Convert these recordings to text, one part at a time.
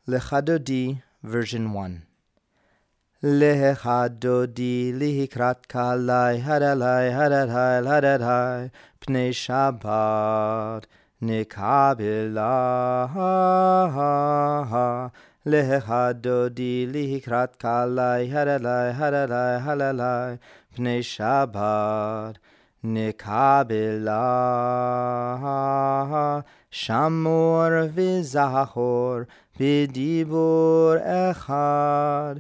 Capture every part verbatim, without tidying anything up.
Lecha Dodi, version one. Lecha Dodi lihikrat kalai hadalai hadadai hadadai pnei Shabbat nekabilah. Lecha Dodi lihikrat kalai hadalai hadadai hadalai pnei Shabbat nekabilah. Shamor v'zachor b'dibur echad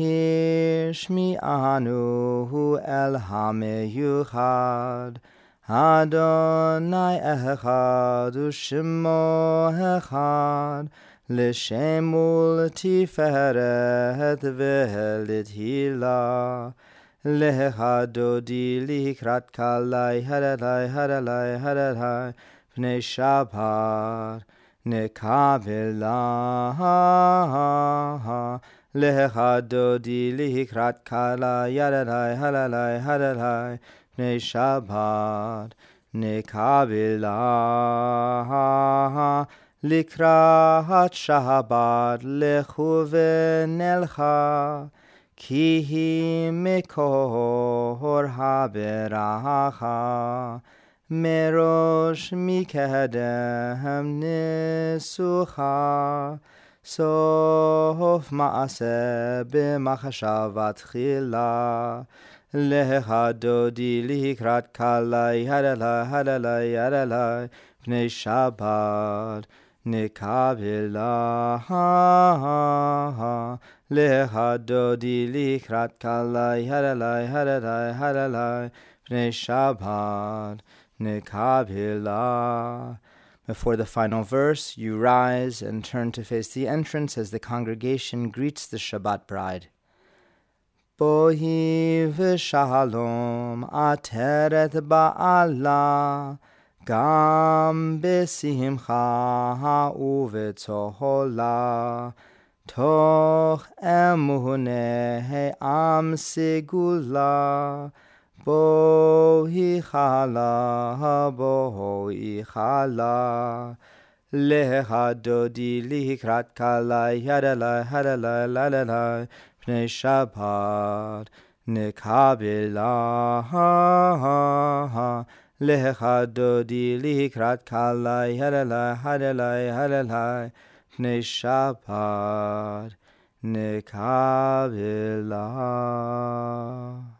Hishmi'anu el hameyuchad Adonai echad u'shemo echad L'shemul tiferet v'lithilah Lecha Dodi lihikrat kalai hadalai hadalai hadalai pnei Shabbat nekabilah. Lecha Dodi lihikrat kalai hadalai hadalai hadalai pnei Shabbat nekabilah. Likrat Shabbat lechu v'nelcha ki hi mekor haberacha Merosh mikedem nisucha Sof ma'aseh b'machshavat chila Lecha Dodi lihikrat kalai hadalai hadalai hadalai pnei Shabbat nekabilah. Lecha Dodi lihikrat kalai hadalai hadalai hadalai pnei Shabbat nekabilah. Before the final verse, you rise and turn to face the entrance as the congregation greets the Shabbat bride. Bohi v'shalom ateret ba'ala Gam b'simcha u'v'tzohola Toch emuneh am segula Bohi chala, bohi chala. Lecha Dodi lihikrat kalai hadalai hadalai hadalai pnei Shabbat nekabilah. Lecha Dodi lihikrat kalai hadalai hadalai hadalai pnei Shabbat nekabilah.